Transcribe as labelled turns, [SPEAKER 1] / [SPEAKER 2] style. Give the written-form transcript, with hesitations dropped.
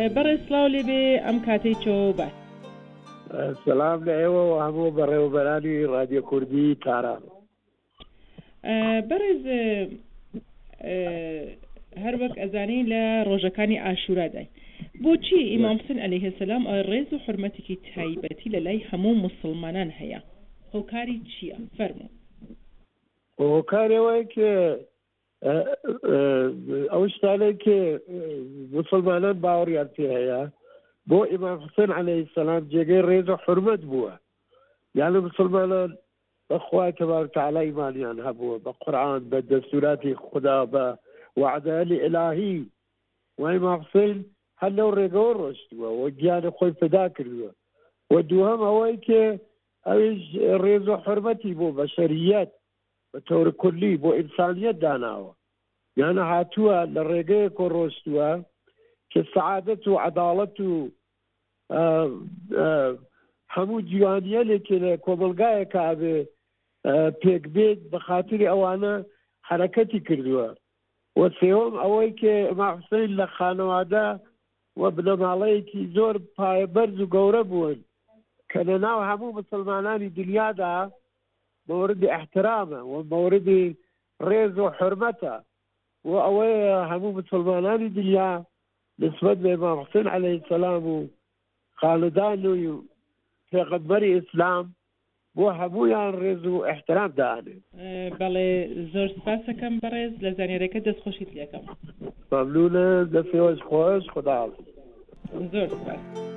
[SPEAKER 1] بەڕێز سڵاو لێبێ ئەم کاتەی چۆ باش.
[SPEAKER 2] سلام لە ئێوە و هەموو بەڕێوەبەرانی رادیۆ کوردی تاران.
[SPEAKER 1] بەڕێز هەر وەک ئەزانەی لە ڕۆژەکانی ئاشورادای بۆچی ئیمام حوسێن عەلەیهی سەلام ڕێز و حورمەتێکی تایبەتی لە لای هەموو موسڵمانان هەیە؟ هۆکاری چییە؟ فەرموو.
[SPEAKER 2] هۆکارەوەی کە ئەو شتانەی کە موسڵمانان باوەڕیان پێ هەیە بۆ ئیمام حوسێن عەلەیهی سەلام جێگەی ڕێز و حورمەت بووە. یانە موسڵمانان بەخوای تەبارەک وتەعالا ئیمانیان هەبووە، بە قورئان، بە دەستوراتی خوددا، بە وعدەیانی ئیلاهی، و ئیمام حوسێن هەر لەو ڕێگەوە ڕۆشتووە و گیانی خۆی فدا کردووە. و دووهەم ئەوەی کە ئەویش ڕێز و حورمەتی بۆ بەشەریەت بە تەورە کولی بۆ ئینسانیەت داناوە، یانە هاتووە لە ڕێگەیەکۆ ڕۆشتووە کە سەعادەت و عەداڵەت و هەموو جیوانیەلێکی لە کۆمەلگایەکە ئەبێ پێک بێت بە خاتری ئەوانە حرەکەتی کردووە. و سێوەم ئەوەی کە ئیمام حوسێن لە خانەوادە و بنەماڵەیەکی زۆر پایەبەرز و گەورە بوون کە لە ناو هەموو مسلمانانی دنیادا مەوردی احترامە و مەوردی ڕێز و حورمەتە، و ئەوەیە هەموو مسلمانانی دنیا نسبەت بە ئیمام حوسێن عەلەیهی سەلام و خاڵدان و پێغەمبەری ئیسلام بۆ هەموویان ڕێز و احترام دانێ.
[SPEAKER 1] بەڵێ زۆر سپاس دەکەم بەڕێز، لە زانیاریەکە دەستخۆشیت لێکەم.
[SPEAKER 2] مەمنونە، دەستێوەش خۆش، خوداحافظ.
[SPEAKER 1] زۆر سپاس.